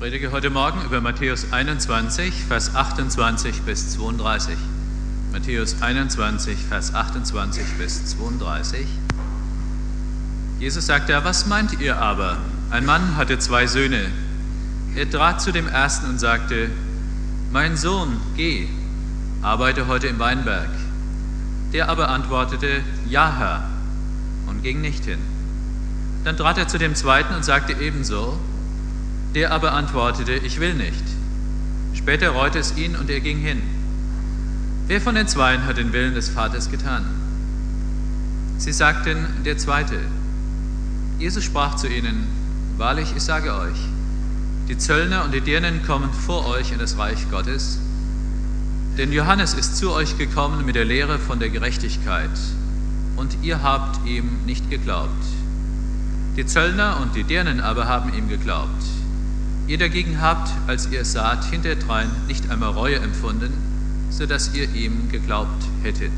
Predige heute Morgen über Matthäus 21, Vers 28 bis 32. Matthäus 21, Vers 28 bis 32. Jesus sagt da: Was meint ihr aber? Ein Mann hatte 2 Söhne. Er trat zu dem ersten und sagte: Mein Sohn, geh, arbeite heute im Weinberg. Der aber antwortete: Ja, Herr, und ging nicht hin. Dann trat er zu dem zweiten und sagte ebenso. Der aber antwortete: Ich will nicht. Später reute es ihn und er ging hin. Wer von den Zweien hat den Willen des Vaters getan? Sie sagten: Der Zweite. Jesus sprach zu ihnen: Wahrlich, ich sage euch, die Zöllner und die Dirnen kommen vor euch in das Reich Gottes. Denn Johannes ist zu euch gekommen mit der Lehre von der Gerechtigkeit, und ihr habt ihm nicht geglaubt. Die Zöllner und die Dirnen aber haben ihm geglaubt. Ihr dagegen habt, als ihr es saht, hinterdrein nicht einmal Reue empfunden, sodass ihr ihm geglaubt hättet.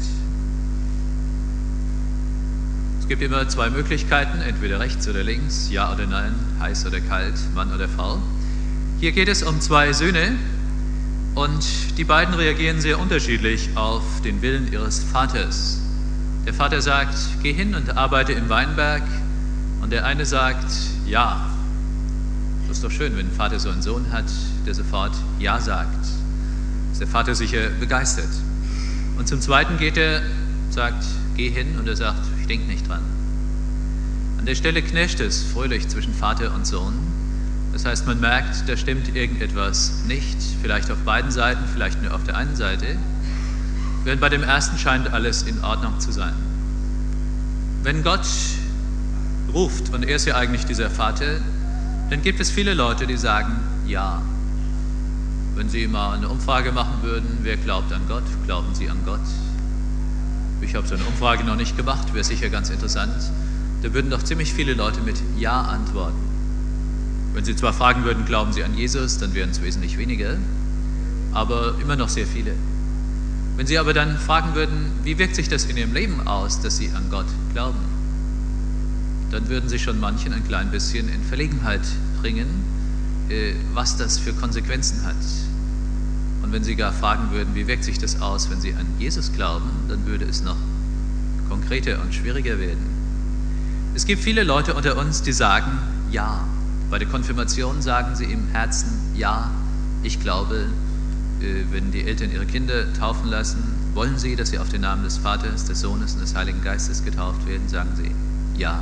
Es gibt immer 2 Möglichkeiten, entweder rechts oder links, ja oder nein, heiß oder kalt, Mann oder Frau. Hier geht es um 2 Söhne und die beiden reagieren sehr unterschiedlich auf den Willen ihres Vaters. Der Vater sagt: Geh hin und arbeite im Weinberg, und der eine sagt: Ja. Das ist doch schön, wenn ein Vater so einen Sohn hat, der sofort Ja sagt. Ist der Vater sicher begeistert. Und zum Zweiten geht er, sagt: Geh hin, und er sagt: Ich denke nicht dran. An der Stelle knirscht es fröhlich zwischen Vater und Sohn. Das heißt, man merkt, da stimmt irgendetwas nicht, vielleicht auf beiden Seiten, vielleicht nur auf der einen Seite. Während bei dem ersten scheint alles in Ordnung zu sein. Wenn Gott ruft, und er ist ja eigentlich dieser Vater, dann gibt es viele Leute, die sagen: Ja. Wenn Sie mal eine Umfrage machen würden, wer glaubt an Gott, glauben Sie an Gott? Ich habe so eine Umfrage noch nicht gemacht, wäre sicher ganz interessant. Da würden doch ziemlich viele Leute mit Ja antworten. Wenn Sie zwar fragen würden, glauben Sie an Jesus, dann wären es wesentlich weniger, aber immer noch sehr viele. Wenn Sie aber dann fragen würden, wie wirkt sich das in Ihrem Leben aus, dass Sie an Gott glauben, dann würden Sie schon manchen ein klein bisschen in Verlegenheit bringen, was das für Konsequenzen hat. Und wenn Sie gar fragen würden, wie wirkt sich das aus, wenn Sie an Jesus glauben, dann würde es noch konkreter und schwieriger werden. Es gibt viele Leute unter uns, die sagen Ja. Bei der Konfirmation sagen sie im Herzen: Ja, ich glaube. Wenn die Eltern ihre Kinder taufen lassen, wollen sie, dass sie auf den Namen des Vaters, des Sohnes und des Heiligen Geistes getauft werden, sagen sie Ja.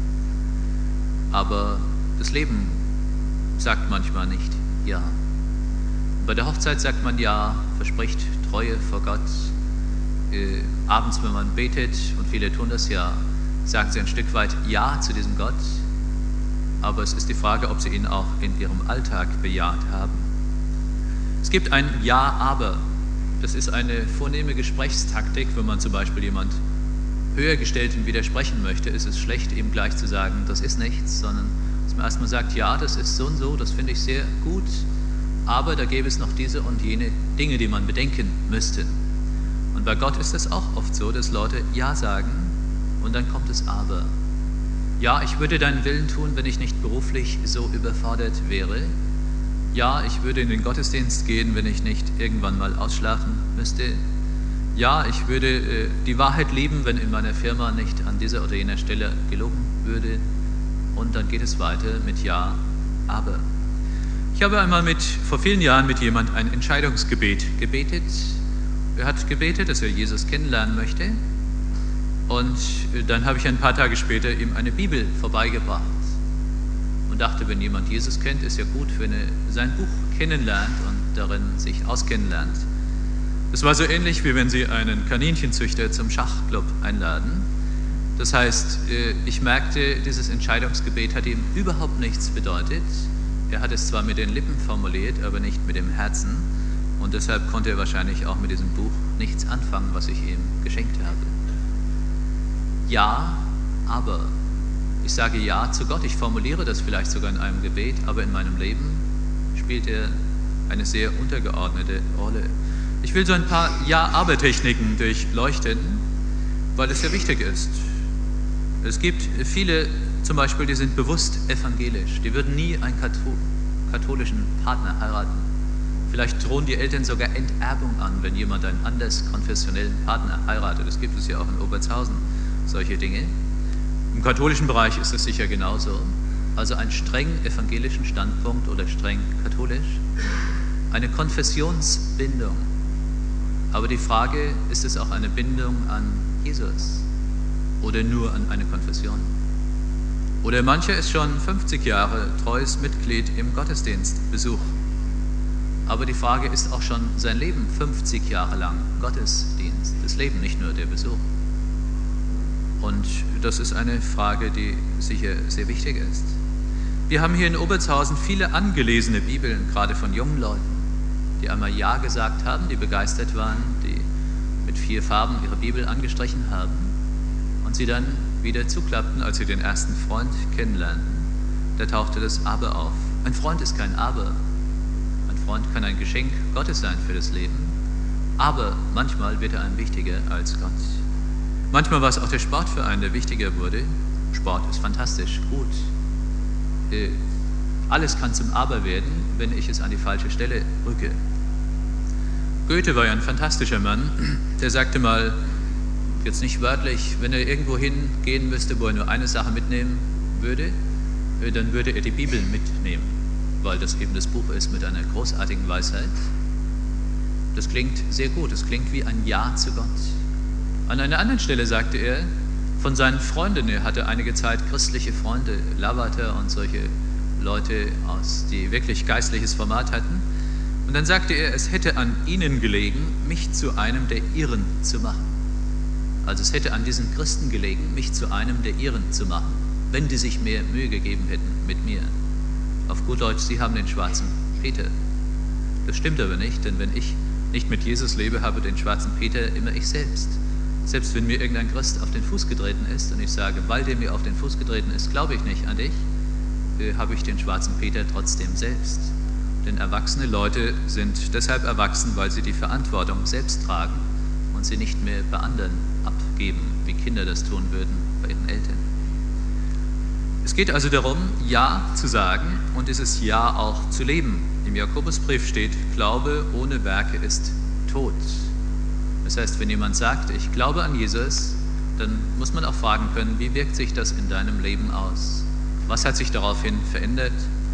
Aber das Leben sagt manchmal nicht Ja. Bei der Hochzeit sagt man Ja, verspricht Treue vor Gott. Abends, wenn man betet, und viele tun das ja, sagen sie ein Stück weit Ja zu diesem Gott. Aber es ist die Frage, ob sie ihn auch in ihrem Alltag bejaht haben. Es gibt ein Ja, aber. Das ist eine vornehme Gesprächstaktik. Wenn man zum Beispiel jemand Höhergestellten widersprechen möchte, ist es schlecht, ihm gleich zu sagen, das ist nichts, sondern dass man erstmal sagt: Ja, das ist so und so, das finde ich sehr gut, aber da gäbe es noch diese und jene Dinge, die man bedenken müsste. Und bei Gott ist es auch oft so, dass Leute Ja sagen und dann kommt es Aber. Ja, ich würde deinen Willen tun, wenn ich nicht beruflich so überfordert wäre. Ja, ich würde in den Gottesdienst gehen, wenn ich nicht irgendwann mal ausschlafen müsste. Ja, ich würde die Wahrheit lieben, wenn in meiner Firma nicht an dieser oder jener Stelle gelogen würde. Und dann geht es weiter mit Ja, aber. Ich habe einmal vor vielen Jahren mit jemand ein Entscheidungsgebet gebetet. Er hat gebetet, dass er Jesus kennenlernen möchte. Und dann habe ich ein paar Tage später ihm eine Bibel vorbeigebracht und dachte, wenn jemand Jesus kennt, ist ja gut, wenn er sein Buch kennenlernt und darin sich auskennen lernt. Es war so ähnlich, wie wenn Sie einen Kaninchenzüchter zum Schachclub einladen. Das heißt, ich merkte, dieses Entscheidungsgebet hat ihm überhaupt nichts bedeutet. Er hat es zwar mit den Lippen formuliert, aber nicht mit dem Herzen. Und deshalb konnte er wahrscheinlich auch mit diesem Buch nichts anfangen, was ich ihm geschenkt habe. Ja, aber. Ich sage Ja zu Gott, ich formuliere das vielleicht sogar in einem Gebet, aber in meinem Leben spielt er eine sehr untergeordnete Rolle. Ich will so ein paar Ja-Aber-Techniken durchleuchten, weil es sehr wichtig ist. Es gibt viele zum Beispiel, die sind bewusst evangelisch, die würden nie ein katholischen Partner heiraten. Vielleicht drohen die Eltern sogar Enterbung an, wenn jemand einen anders konfessionellen Partner heiratet. Das gibt es ja auch in Obertshausen, solche Dinge. Im katholischen Bereich ist es sicher genauso. Also einen streng evangelischen Standpunkt oder streng katholisch. Eine Konfessionsbindung. Aber die Frage, ist es auch eine Bindung an Jesus oder nur an eine Konfession? Oder mancher ist schon 50 Jahre treues Mitglied im Gottesdienstbesuch. Aber die Frage ist auch schon sein Leben 50 Jahre lang Gottesdienst. Das Leben, nicht nur der Besuch. Und das ist eine Frage, die sicher sehr wichtig ist. Wir haben hier in Obertshausen viele angelesene Bibeln, gerade von jungen Leuten, die einmal Ja gesagt haben, die begeistert waren, die mit 4 Farben ihre Bibel angestrichen haben und sie dann wieder zuklappten, als sie den ersten Freund kennenlernten. Da tauchte das Aber auf. Ein Freund ist kein Aber. Ein Freund kann ein Geschenk Gottes sein für das Leben, aber manchmal wird er einem wichtiger als Gott. Manchmal war es auch der Sportverein, der wichtiger wurde. Sport ist fantastisch, gut. Alles kann zum Aber werden, wenn ich es an die falsche Stelle rücke. Goethe war ja ein fantastischer Mann, der sagte mal, jetzt nicht wörtlich, wenn er irgendwo hingehen müsste, wo er nur eine Sache mitnehmen würde, dann würde er die Bibel mitnehmen, weil das eben das Buch ist mit einer großartigen Weisheit. Das klingt sehr gut, das klingt wie ein Ja zu Gott. An einer anderen Stelle sagte er, von seinen Freunden, er hatte einige Zeit christliche Freunde, Lavater und solche Leute, die wirklich geistliches Format hatten. Und dann sagte er, es hätte an ihnen gelegen, mich zu einem der ihren zu machen. Also es hätte an diesen Christen gelegen, mich zu einem der ihren zu machen, wenn die sich mehr Mühe gegeben hätten mit mir. Auf gut Deutsch, sie haben den schwarzen Peter. Das stimmt aber nicht, denn wenn ich nicht mit Jesus lebe, habe den schwarzen Peter immer ich selbst. Selbst wenn mir irgendein Christ auf den Fuß getreten ist und ich sage, weil der mir auf den Fuß getreten ist, glaube ich nicht an dich, habe ich den schwarzen Peter trotzdem selbst. Denn erwachsene Leute sind deshalb erwachsen, weil sie die Verantwortung selbst tragen und sie nicht mehr bei anderen abgeben, wie Kinder das tun würden bei ihren Eltern. Es geht also darum, Ja zu sagen und dieses Ja auch zu leben. Im Jakobusbrief steht, Glaube ohne Werke ist tot. Das heißt, wenn jemand sagt, ich glaube an Jesus, dann muss man auch fragen können, wie wirkt sich das in deinem Leben aus? Was hat sich daraufhin verändert?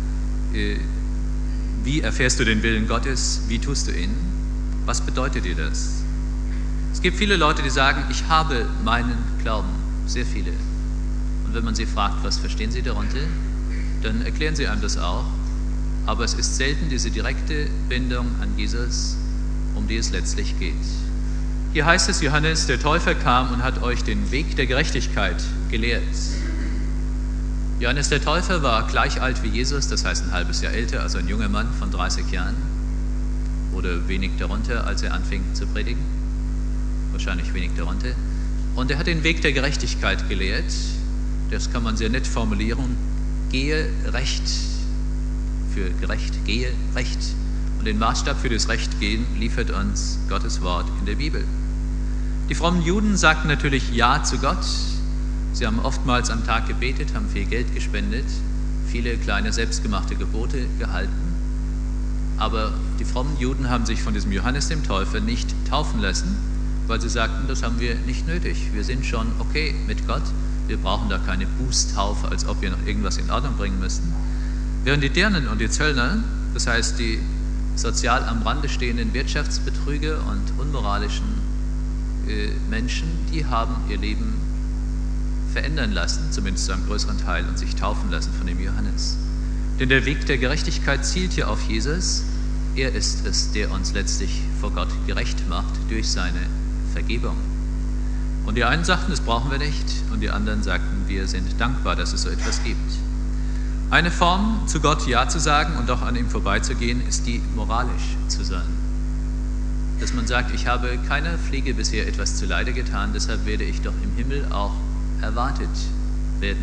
Wie erfährst du den Willen Gottes? Wie tust du ihn? Was bedeutet dir das? Es gibt viele Leute, die sagen, ich habe meinen Glauben. Sehr viele. Und wenn man sie fragt, was verstehen sie darunter, dann erklären sie einem das auch. Aber es ist selten diese direkte Bindung an Jesus, um die es letztlich geht. Hier heißt es, Johannes, der Täufer kam und hat euch den Weg der Gerechtigkeit gelehrt. Johannes der Täufer war gleich alt wie Jesus, das heißt ein halbes Jahr älter, also ein junger Mann von 30 Jahren oder wenig darunter, als er anfing zu predigen. Wahrscheinlich wenig darunter. Und er hat den Weg der Gerechtigkeit gelehrt. Das kann man sehr nett formulieren. Gehe recht. Für gerecht, gehe recht. Und den Maßstab für das Rechtgehen liefert uns Gottes Wort in der Bibel. Die frommen Juden sagten natürlich Ja zu Gott. Sie haben oftmals am Tag gebetet, haben viel Geld gespendet, viele kleine selbstgemachte Gebote gehalten. Aber die frommen Juden haben sich von diesem Johannes dem Täufer nicht taufen lassen, weil sie sagten, das haben wir nicht nötig. Wir sind schon okay mit Gott. Wir brauchen da keine Bußtaufe, als ob wir noch irgendwas in Ordnung bringen müssten. Während die Dirnen und die Zöllner, das heißt die sozial am Rande stehenden Wirtschaftsbetrüger und unmoralischen Menschen, die haben ihr Leben verändern lassen, zumindest zu einem größeren Teil, und sich taufen lassen von dem Johannes. Denn der Weg der Gerechtigkeit zielt hier auf Jesus. Er ist es, der uns letztlich vor Gott gerecht macht durch seine Vergebung. Und die einen sagten, das brauchen wir nicht, und die anderen sagten, wir sind dankbar, dass es so etwas gibt. Eine Form, zu Gott Ja zu sagen und doch an ihm vorbeizugehen, ist die, moralisch zu sein. Dass man sagt, ich habe keiner Fliege bisher etwas zuleide getan, deshalb werde ich doch im Himmel auch erwartet werden.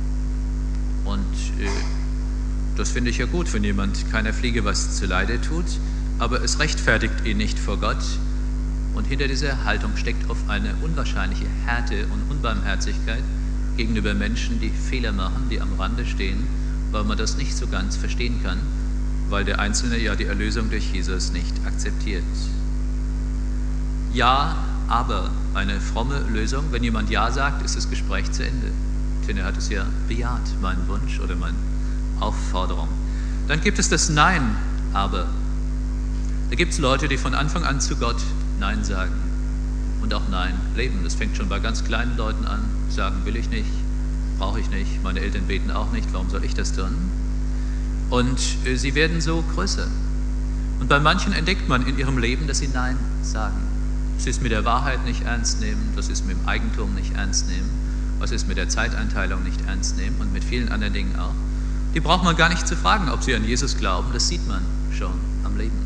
Und das finde ich ja gut, wenn jemand keiner Fliege was zuleide tut, aber es rechtfertigt ihn nicht vor Gott. Und hinter dieser Haltung steckt oft eine unwahrscheinliche Härte und Unbarmherzigkeit gegenüber Menschen, die Fehler machen, die am Rande stehen, weil man das nicht so ganz verstehen kann, weil der Einzelne ja die Erlösung durch Jesus nicht akzeptiert. Ja, aber eine fromme Lösung. Wenn jemand Ja sagt, ist das Gespräch zu Ende. Denn er hat es ja bejaht, meinen Wunsch oder meine Aufforderung. Dann gibt es das Nein, aber. Da gibt es Leute, die von Anfang an zu Gott Nein sagen und auch Nein leben. Das fängt schon bei ganz kleinen Leuten an, sagen, will ich nicht, brauche ich nicht, meine Eltern beten auch nicht, warum soll ich das tun? Und sie werden so größer. Und bei manchen entdeckt man in ihrem Leben, dass sie Nein sagen. Das ist mit der Wahrheit nicht ernst nehmen, das ist mit dem Eigentum nicht ernst nehmen, was ist mit der Zeiteinteilung nicht ernst nehmen und mit vielen anderen Dingen auch. Die braucht man gar nicht zu fragen, ob sie an Jesus glauben, das sieht man schon am Leben.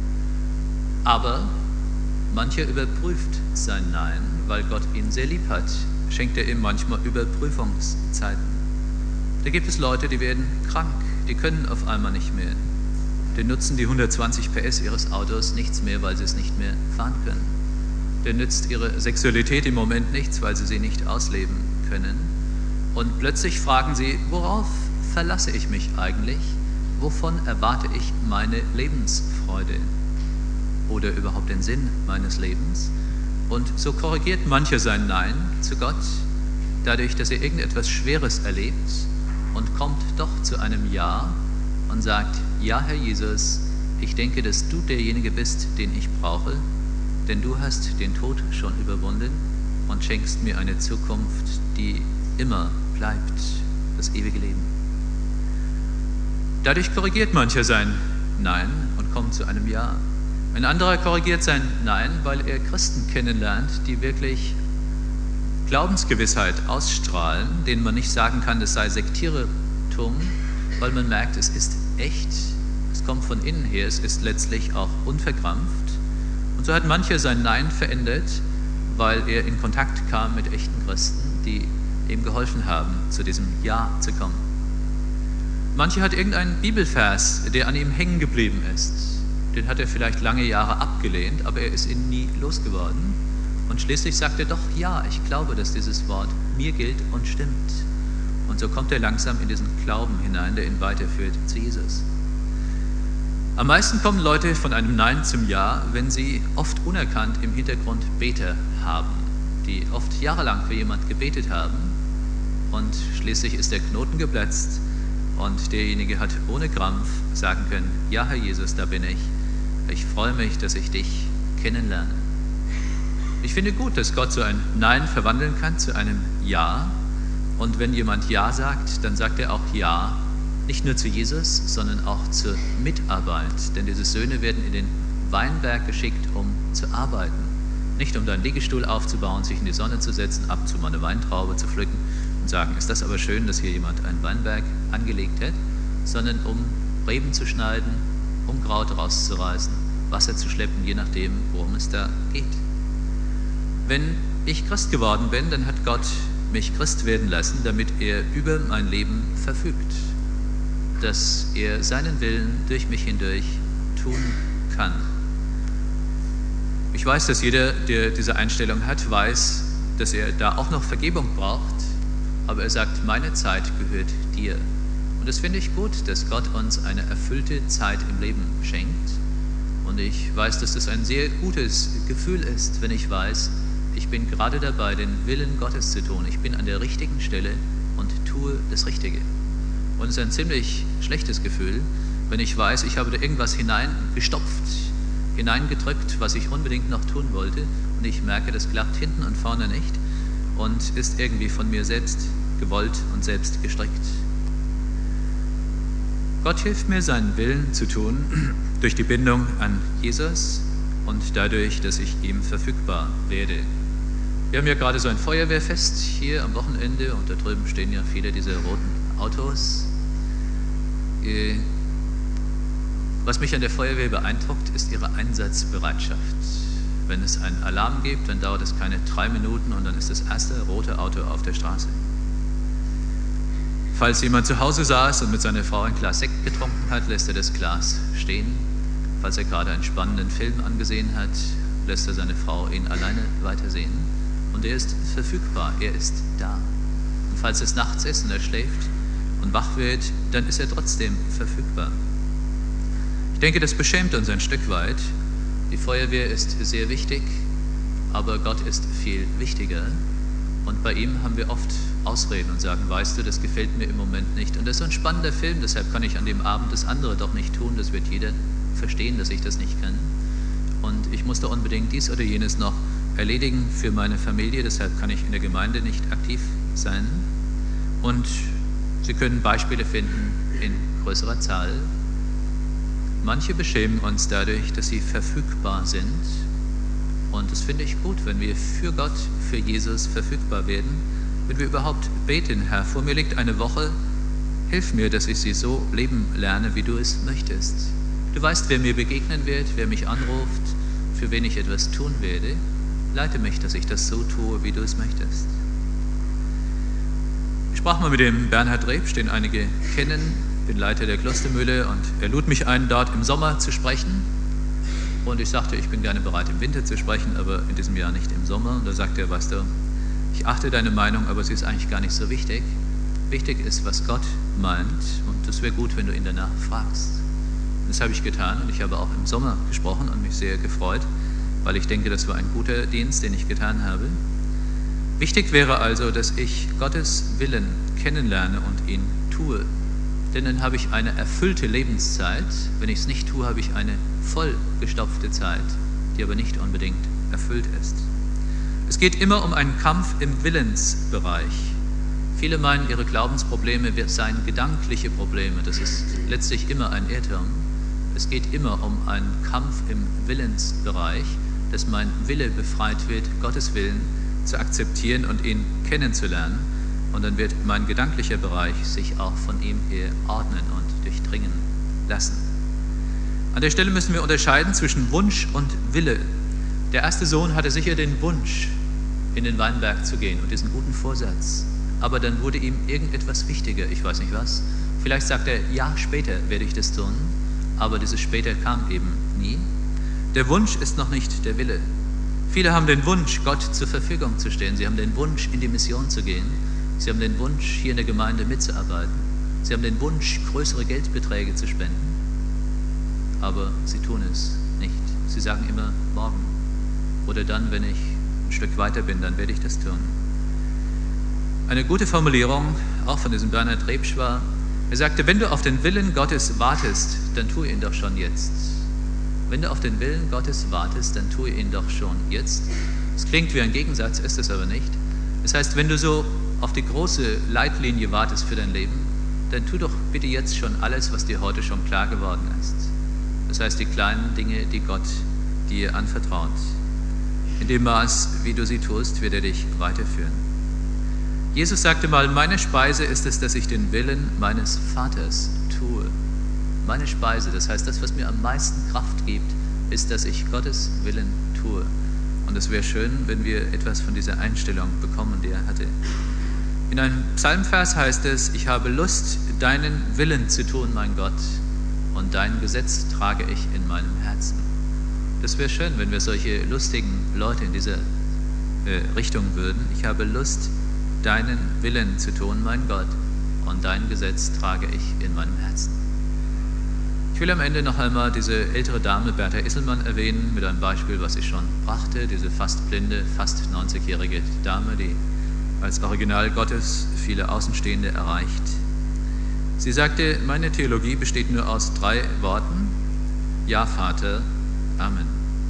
Aber mancher überprüft sein Nein, weil Gott ihn sehr lieb hat, schenkt er ihm manchmal Überprüfungszeiten. Da gibt es Leute, die werden krank, die können auf einmal nicht mehr. Die nutzen die 120 PS ihres Autos nichts mehr, weil sie es nicht mehr fahren können. Der nützt ihre Sexualität im Moment nichts, weil sie sie nicht ausleben können. Und plötzlich fragen sie, worauf verlasse ich mich eigentlich? Wovon erwarte ich meine Lebensfreude? Oder überhaupt den Sinn meines Lebens? Und so korrigiert mancher sein Nein zu Gott, dadurch, dass er irgendetwas Schweres erlebt und kommt doch zu einem Ja und sagt, ja, Herr Jesus, ich denke, dass du derjenige bist, den ich brauche, denn du hast den Tod schon überwunden und schenkst mir eine Zukunft, die immer bleibt, das ewige Leben. Dadurch korrigiert mancher sein Nein und kommt zu einem Ja. Ein anderer korrigiert sein Nein, weil er Christen kennenlernt, die wirklich Glaubensgewissheit ausstrahlen, denen man nicht sagen kann, das sei Sektierertum, weil man merkt, es ist echt, es kommt von innen her, es ist letztlich auch unverkrampft. Und so hat mancher sein Nein verändert, weil er in Kontakt kam mit echten Christen, die ihm geholfen haben, zu diesem Ja zu kommen. Mancher hat irgendeinen Bibelvers, der an ihm hängen geblieben ist. Den hat er vielleicht lange Jahre abgelehnt, aber er ist ihn nie losgeworden. Und schließlich sagt er doch, ja, ich glaube, dass dieses Wort mir gilt und stimmt. Und so kommt er langsam in diesen Glauben hinein, der ihn weiterführt zu Jesus. Am meisten kommen Leute von einem Nein zum Ja, wenn sie oft unerkannt im Hintergrund Beter haben, die oft jahrelang für jemand gebetet haben und schließlich ist der Knoten geplatzt und derjenige hat ohne Krampf sagen können, ja, Herr Jesus, da bin ich. Ich freue mich, dass ich dich kennenlerne. Ich finde gut, dass Gott so ein Nein verwandeln kann zu einem Ja. Und wenn jemand Ja sagt, dann sagt er auch Ja, nicht nur zu Jesus, sondern auch zur Mitarbeit. Denn diese Söhne werden in den Weinberg geschickt, um zu arbeiten. Nicht um da einen Liegestuhl aufzubauen, sich in die Sonne zu setzen, ab und zu mal eine Weintraube zu pflücken und sagen, ist das aber schön, dass hier jemand einen Weinberg angelegt hat, sondern um Reben zu schneiden, um Kraut rauszureißen, Wasser zu schleppen, je nachdem, worum es da geht. Wenn ich Christ geworden bin, dann hat Gott mich Christ werden lassen, damit er über mein Leben verfügt, dass er seinen Willen durch mich hindurch tun kann. Ich weiß, dass jeder, der diese Einstellung hat, weiß, dass er da auch noch Vergebung braucht, aber er sagt, meine Zeit gehört dir. Und das finde ich gut, dass Gott uns eine erfüllte Zeit im Leben schenkt. Und ich weiß, dass das ein sehr gutes Gefühl ist, wenn ich weiß, ich bin gerade dabei, den Willen Gottes zu tun. Ich bin an der richtigen Stelle und tue das Richtige. Und es ist ein ziemlich schlechtes Gefühl, wenn ich weiß, ich habe da irgendwas hineingestopft, hineingedrückt, was ich unbedingt noch tun wollte. Und ich merke, das klappt hinten und vorne nicht und ist irgendwie von mir selbst gewollt und selbst gestrickt. Gott hilft mir, seinen Willen zu tun, durch die Bindung an Jesus und dadurch, dass ich ihm verfügbar werde. Wir haben ja gerade so ein Feuerwehrfest hier am Wochenende und da drüben stehen ja viele dieser roten Autos. Was mich an der Feuerwehr beeindruckt, ist ihre Einsatzbereitschaft. Wenn es einen Alarm gibt, dann dauert es keine 3 Minuten und dann ist das erste rote Auto auf der Straße. Falls jemand zu Hause saß und mit seiner Frau ein Glas Sekt getrunken hat, lässt er das Glas stehen. Falls er gerade einen spannenden Film angesehen hat, lässt er seine Frau ihn alleine weitersehen. Und er ist verfügbar, er ist da. Und falls es nachts ist und er schläft und wach wird, dann ist er trotzdem verfügbar. Ich denke, das beschämt uns ein Stück weit. Die Feuerwehr ist sehr wichtig, aber Gott ist viel wichtiger. Und bei ihm haben wir oft Ausreden und sagen, weißt du, das gefällt mir im Moment nicht. Und das ist so ein spannender Film, deshalb kann ich an dem Abend das andere doch nicht tun. Das wird jeder verstehen, dass ich das nicht kann. Und ich muss da unbedingt dies oder jenes noch erledigen für meine Familie, deshalb kann ich in der Gemeinde nicht aktiv sein. Und Sie können Beispiele finden in größerer Zahl. Manche beschämen uns dadurch, dass sie verfügbar sind. Und das finde ich gut, wenn wir für Gott, für Jesus verfügbar werden. Wenn wir überhaupt beten, Herr, vor mir liegt eine Woche, hilf mir, dass ich sie so leben lerne, wie du es möchtest. Du weißt, wer mir begegnen wird, wer mich anruft, für wen ich etwas tun werde. Leite mich, dass ich das so tue, wie du es möchtest. Ich sprach mal mit dem Bernhard Rebsch, den einige kennen, den Leiter der Klostermühle, und er lud mich ein, dort im Sommer zu sprechen. Und ich sagte, ich bin gerne bereit, im Winter zu sprechen, aber in diesem Jahr nicht im Sommer. Und da sagte er, weißt du, ich achte deine Meinung, aber sie ist eigentlich gar nicht so wichtig. Wichtig ist, was Gott meint, und es wäre gut, wenn du ihn danach fragst. Das habe ich getan, und ich habe auch im Sommer gesprochen und mich sehr gefreut, weil ich denke, das war ein guter Dienst, den ich getan habe. Wichtig wäre also, dass ich Gottes Willen kennenlerne und ihn tue. Denn dann habe ich eine erfüllte Lebenszeit. Wenn ich es nicht tue, habe ich eine vollgestopfte Zeit, die aber nicht unbedingt erfüllt ist. Es geht immer um einen Kampf im Willensbereich. Viele meinen, ihre Glaubensprobleme seien gedankliche Probleme. Das ist letztlich immer ein Irrtum. Es geht immer um einen Kampf im Willensbereich, dass mein Wille befreit wird, Gottes Willen zu akzeptieren und ihn kennenzulernen. Und dann wird mein gedanklicher Bereich sich auch von ihm her ordnen und durchdringen lassen. An der Stelle müssen wir unterscheiden zwischen Wunsch und Wille. Der erste Sohn hatte sicher den Wunsch, in den Weinberg zu gehen und diesen guten Vorsatz. Aber dann wurde ihm irgendetwas wichtiger, ich weiß nicht was. Vielleicht sagt er, ja, später werde ich das tun, aber dieses später kam eben nie. Der Wunsch ist noch nicht der Wille. Viele haben den Wunsch, Gott zur Verfügung zu stehen. Sie haben den Wunsch, in die Mission zu gehen. Sie haben den Wunsch, hier in der Gemeinde mitzuarbeiten. Sie haben den Wunsch, größere Geldbeträge zu spenden. Aber sie tun es nicht. Sie sagen immer, morgen. Oder dann, wenn ich ein Stück weiter bin, dann werde ich das tun. Eine gute Formulierung, auch von diesem Bernhard Rebsch war, er sagte, wenn du auf den Willen Gottes wartest, dann tue ihn doch schon jetzt. Wenn du auf den Willen Gottes wartest, dann tue ihn doch schon jetzt. Es klingt wie ein Gegensatz, ist es aber nicht. Das heißt, wenn du so auf die große Leitlinie wartest für dein Leben, dann tu doch bitte jetzt schon alles, was dir heute schon klar geworden ist. Das heißt, die kleinen Dinge, die Gott dir anvertraut. In dem Maß, wie du sie tust, wird er dich weiterführen. Jesus sagte mal, meine Speise ist es, dass ich den Willen meines Vaters tue. Meine Speise, das heißt, das, was mir am meisten Kraft gibt, ist, dass ich Gottes Willen tue. Und es wäre schön, wenn wir etwas von dieser Einstellung bekommen, die er hatte. In einem Psalmvers heißt es, ich habe Lust, deinen Willen zu tun, mein Gott, und dein Gesetz trage ich in meinem Herzen. Das wäre schön, wenn wir solche lustigen Leute in dieser Richtung würden. Ich habe Lust, deinen Willen zu tun, mein Gott, und dein Gesetz trage ich in meinem Herzen. Ich will am Ende noch einmal diese ältere Dame, Bertha Isselmann, erwähnen, mit einem Beispiel, was ich schon brachte, diese fast blinde, fast 90-jährige Dame, die als Original Gottes viele Außenstehende erreicht. Sie sagte, meine Theologie besteht nur aus 3 Worten, ja, Vater, Amen.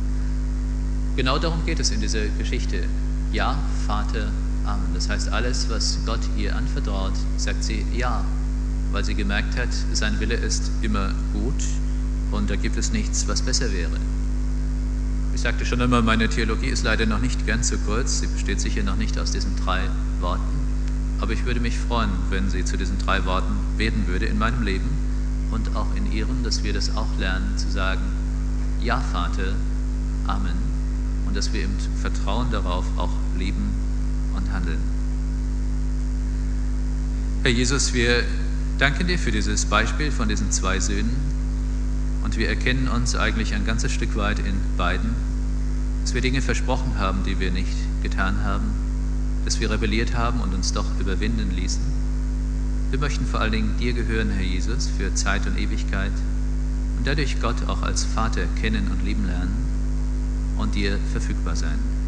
Genau darum geht es in dieser Geschichte. Ja, Vater, Amen. Das heißt, alles, was Gott ihr anvertraut, sagt sie ja, weil sie gemerkt hat, sein Wille ist immer gut und da gibt es nichts, was besser wäre. Ich sagte schon immer, meine Theologie ist leider noch nicht ganz so kurz, sie besteht sicher noch nicht aus diesen 3 Worten, aber ich würde mich freuen, wenn sie zu diesen 3 Worten werden würde in meinem Leben und auch in ihrem, dass wir das auch lernen zu sagen, ja Vater, Amen, und dass wir im Vertrauen darauf auch leben und handeln. Herr Jesus, wir danken dir für dieses Beispiel von diesen 2 Söhnen und wir erkennen uns eigentlich ein ganzes Stück weit in beiden, dass wir Dinge versprochen haben, die wir nicht getan haben, dass wir rebelliert haben und uns doch überwinden ließen. Wir möchten vor allen Dingen dir gehören, Herr Jesus, für Zeit und Ewigkeit und dadurch Gott auch als Vater kennen und lieben lernen und dir verfügbar sein.